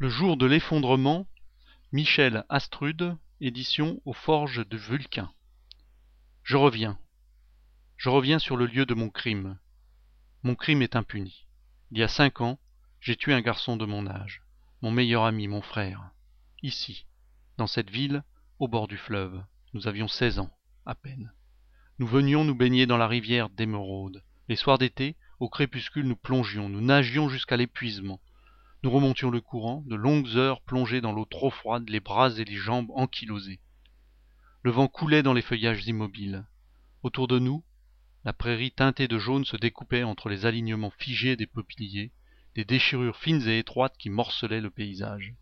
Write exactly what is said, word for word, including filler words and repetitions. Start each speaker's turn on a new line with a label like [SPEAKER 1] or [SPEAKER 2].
[SPEAKER 1] Le jour de l'effondrement, Michel Astrude, édition aux Forges de Vulcain. Je reviens. Je reviens sur le lieu de mon crime. Mon crime est impuni. Il y a cinq ans, j'ai tué un garçon de mon âge, mon meilleur ami, mon frère. Ici, dans cette ville, au bord du fleuve. Nous avions seize ans, à peine. Nous venions nous baigner dans la rivière d'Émeraude. Les soirs d'été, au crépuscule, nous plongions, nous nagions jusqu'à l'épuisement. Nous remontions le courant, de longues heures plongés dans l'eau trop froide, les bras et les jambes ankylosés. Le vent coulait dans les feuillages immobiles. Autour de nous, la prairie teintée de jaune se découpait entre les alignements figés des peupliers, des déchirures fines et étroites qui morcelaient le paysage.